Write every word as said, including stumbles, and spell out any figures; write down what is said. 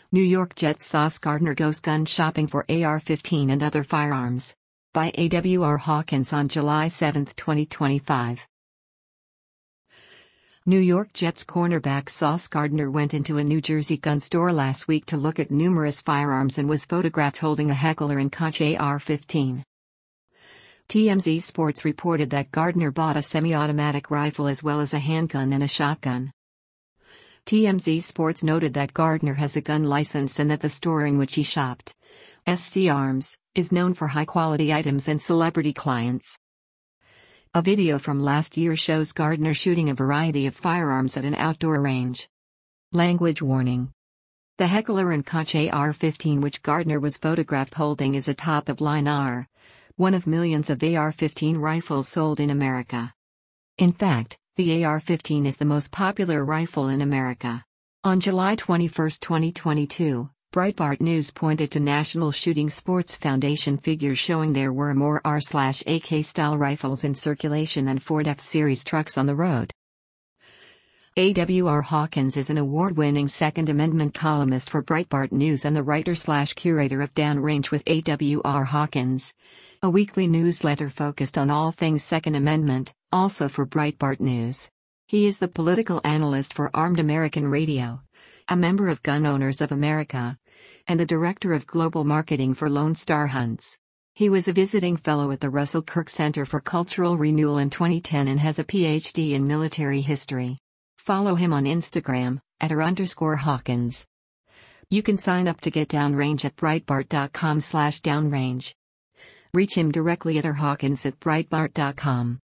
New York Jets Sauce Gardner goes gun shopping for A R fifteen and other firearms. By A W R Hawkins on July seventh, twenty twenty-five. New York Jets cornerback Sauce Gardner went into a New Jersey gun store last week to look at numerous firearms and was photographed holding a Heckler and Koch A R fifteen. T M Z Sports reported that Gardner bought a semi-automatic rifle as well as a handgun and a shotgun. T M Z Sports noted that Gardner has a gun license and that the store in which he shopped, S C Arms, is known for high-quality items and celebrity clients. A video from last year shows Gardner shooting a variety of firearms at an outdoor range. Language warning. The Heckler and Koch A R fifteen which Gardner was photographed holding is a top-of-line R, one of millions of A R fifteen rifles sold in America. In fact, the A R fifteen is the most popular rifle in America. On July twenty-first, twenty twenty-two, Breitbart News pointed to National Shooting Sports Foundation figures showing there were more R A K-style rifles in circulation than Ford F-Series trucks on the road. A W R Hawkins is an award-winning Second Amendment columnist for Breitbart News and the writer-slash-curator of Downrange with A W R Hawkins, a weekly newsletter focused on all things Second Amendment, also for Breitbart News. He is the political analyst for Armed American Radio, a member of Gun Owners of America, and the director of global marketing for Lone Star Hunts. He was a visiting fellow at the Russell Kirk Center for Cultural Renewal in twenty ten and has a P H D in military history. Follow him on Instagram, at R underscore Hawkins. You can sign up to get Downrange at Breitbart.com slash Downrange. Reach him directly at rhawkins at Breitbart dot com.